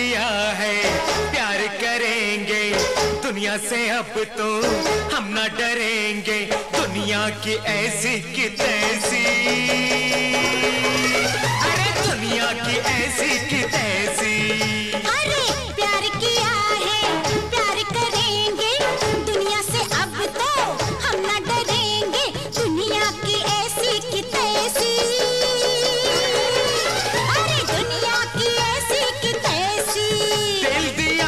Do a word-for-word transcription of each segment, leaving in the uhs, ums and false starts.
किया है, प्यार करेंगे दुनिया से अब तो हम न डरेंगे, दुनिया की ऐसी की तैसी, अरे दुनिया की ऐसी की तैसी। अरे प्यार किया है, प्यार करेंगे दुनिया से अब तो हम न डरेंगे, दुनिया की ऐसी की तैसी, अरे दुनिया की ऐसी की तैसी। दिल दिया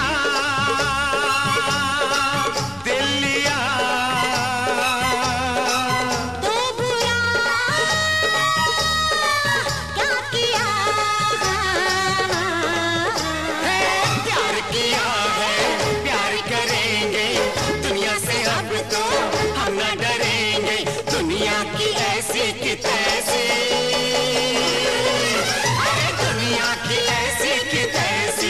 दिल लिया तो बुरा क्या किया, प्यार किया है, प्यार करेंगे दुनिया से अब तो हम न डरेंगे, दुनिया की ऐसी की तैसी, अरे दुनिया की ऐसी की तैसी।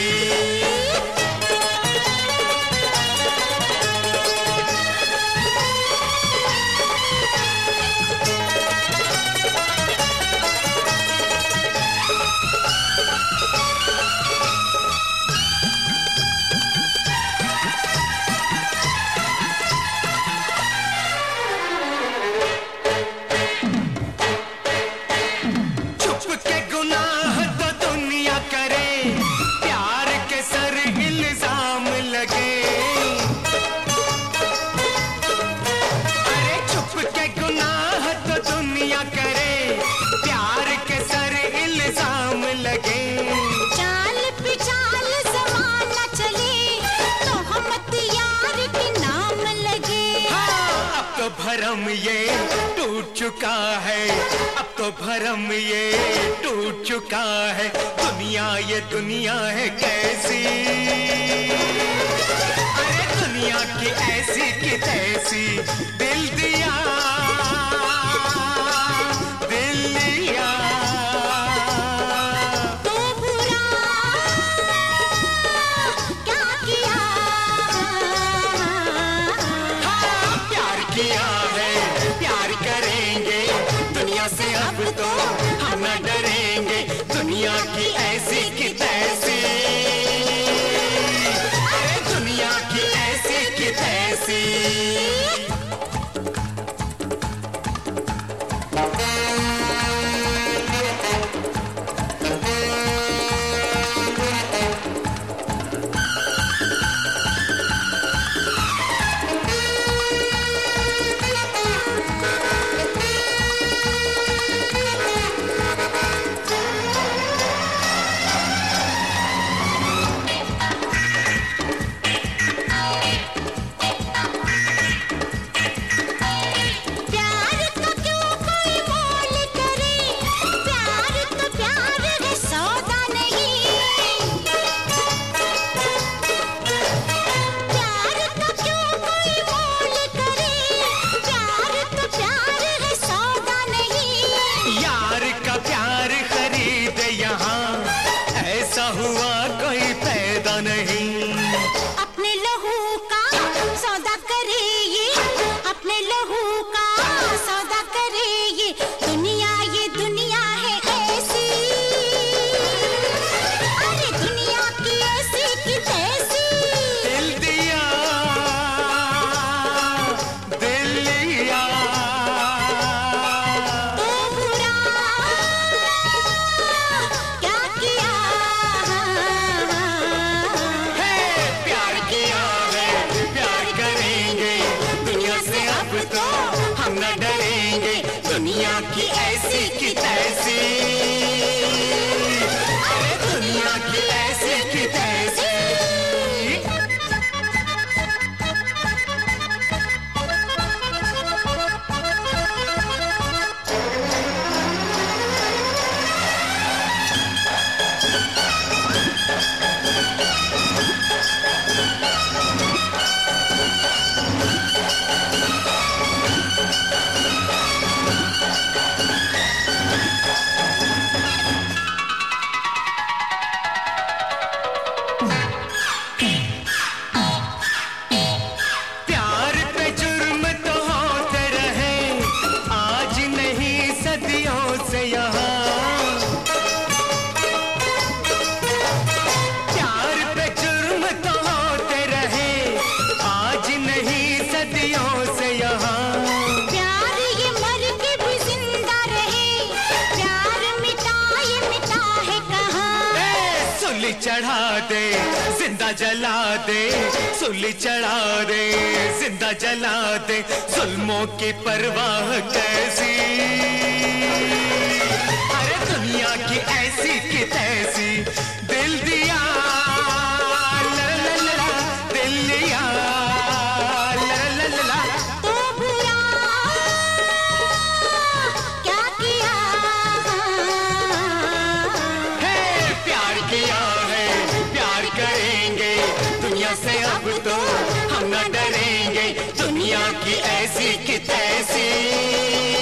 छुप के गुनाह तो दुनिया करे, प्यार के सर इल्जाम लगे, अरे छुप के गुनाह तो दुनिया करे, प्यार के सर इल्जाम लगे। चाल पे चाल ज़माना चले तो हम यार के नाम लगे। हाँ, अब तो भरम ये टूट चुका है, अब तो भरम ये टूट चुका है, दुनिया ये दुनिया है कैसी, अरे दुनिया की ऐसी की तैसी। दिल दिया दिल लिया तो बुरा क्या किया, हाँ, प्यार किया है, प्यार करेंगे दुनिया से अब तो हम न डरेंगे, दुनिया की ऐसी की तैसी, अरे दुनिया की ऐसी की तैसी। प्यार तो क्यों कोई मोल करे, प्यार तो प्यार है सौदा नहीं, प्यार तो क्यों कोई मोल करे, प्यार तो प्यार है सौदा नहीं। यार का प्यार खरीद यहाँ ऐसा हुआ कोई पैदा नहीं, अपने लहू का सौदा करे ये, अपने लहू का सौदा करे ये, दुनिया ये दुनिया है ऐसी, अरे दुनिया की ऐसी की तैसी। दिल दिया दिल लिया तो बुरा क्या किया, है, प्यार किया है, प्यार करेंगे दुनिया से अब तो हम न डरेंगे, दुनिया की ऐसी की तैसी, अरे दुनिया की ऐसी की तैसी। से यहाँ प्यार चढ़ा दे, जिंदा जला दे, सूली चढ़ा दे, जिंदा जला दे, जुल्मों की परवाह कैसी, अरे दुनिया की ऐसी की तैसी, दिल दिया ला ला ला ला, दिल लिया ला ला ला ला। तो बुरा क्या किया, हे प्यार किया है, प्यार करेंगे, दुनिया से अब तो हम न डरेंगे, दुनिया की ऐसी की तैसी।